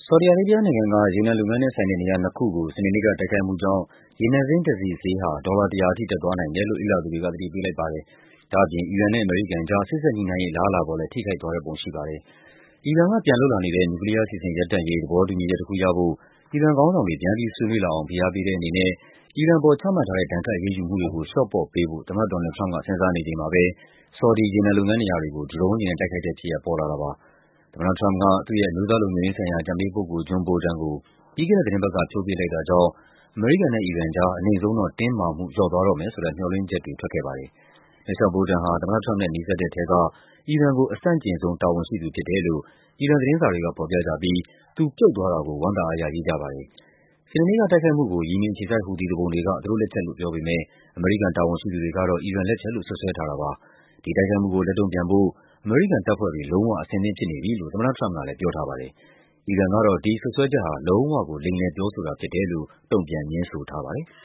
ဆော်ဒီအာရေးဗျနိုင်ငံက ရေနံလုပ်ငန်းနဲ့ဆိုင်တဲ့နေရာနှစ်ခုကို စနေနေ့ကတိုက်ခိုက်မှုကြောင့် ရေနံစိမ်းတစည်ဈေးဟာ ဒေါ်လာ 100 အထိတက်သွားနိုင်တယ်လို့ လေ့လာသူတွေက သတိပေးလိုက်ပါတယ်။ ဒါ့အပြင် အီရန်နဲ့ အမေရိကန်ကြား စေ့စပ်ညှိနှိုင်းရေး အလားအလာပေါ်လည်း ထိခိုက်သွားတဲ့ပုံရှိပါတယ်။ အီရန်ကပြန်လုပ်လာနေတဲ့ နျူကလီးယားအစီအစဉ်ရပ်တန့်ရေး သဘောတူညီချက်တခုရဖို့ အီရန်ခေါင်းဆောင်တွေ ပြန်ပြီးဆွေးနွေးလာအောင် ဖိအားပေးတဲ့အနေနဲ့ အီရန်အပေါ်ချမှတ်ထားတဲ့ ဒဏ်ခတ်အရေးယူမှုတွေကို လျှော့ပေါ့ပေးဖို့ သမ္မတ ဒေါ်နယ်လ်ဒ် ထရမ့်ပ်က စဉ်းစားနေချိန်မှာပဲ ဆော်ဒီ ရေနံလုပ်ငန်းနေရာတွေကို ဒရုန်းယာဉ်နဲ့တိုက်ခိုက်တဲ့ဖြစ်ရပ် ပေါ်လာတာပါ။ သမ္မတထရမ့်ပ်က သူ့ရဲ့ အမျိုးသားလုံခြုံရေးဆိုင်ရာ အကြံပေးပုဂ္ဂိုလ် John Bolton ကို ပြီးခဲ့တဲ့သီတင်းပတ်က ဖြုတ်ပစ်လိုက်တာကြောင့် အမေရိကန်နဲ့ အီရန်ကြား အနိမ့်ဆုံးတော့ တင်းမာမှု လျော့သွားတော့မယ်ဆိုတဲ့ မျှော်လင့်ချက်တွေ ထွက်ခဲ့ပါတယ်။ မစ္စတာ Bolton ဟာ သမ္မတထရမ့်ပ်နဲ့ နီးစပ်တဲ့ထဲက အီရန်ကို အဆန့်ကျင်ဆုံး တာဝန်ရှိသူဖြစ်တယ်လို့ အီရန်သတင်းစာတွေက ဖော်ပြကြပြီး သူပြုတ်သွားတာကို ဝမ်းသာအားရ ရေးကြပါတယ်။ စနေနေ့ကတိုက်ခိုက်မှုကို ယီမင်အခြေစိုက် ဟူသီသူပုန်တွေက သူတို့လက်ချက်လို့ပြောပေမယ့် အမေရိကန်တာဝန်ရှိသူတွေကတော့ အီရန်လက်ချက်လို့ စွပ်စွဲထားတာပါ။ ဒီတိုက်ခိုက်မှုကို လက်တုန့်ပြန်ဖို့ အမေရိကန်တပ်ဖွဲ့တွေ လုံးဝအဆင်သင့်ဖြစ်နေပြီလို့ သမ္မတထရမ့်ပ်ကလည်း ပြောထားပါတယ်။ အီရန်ကတော့ ဒီစွပ်စွဲချက်ဟာ လုံးဝကို လိမ်လည်ပြောဆိုတာဖြစ်တယ်လို့ တုံ့ပြန်ငြင်းဆိုထားပါတယ်။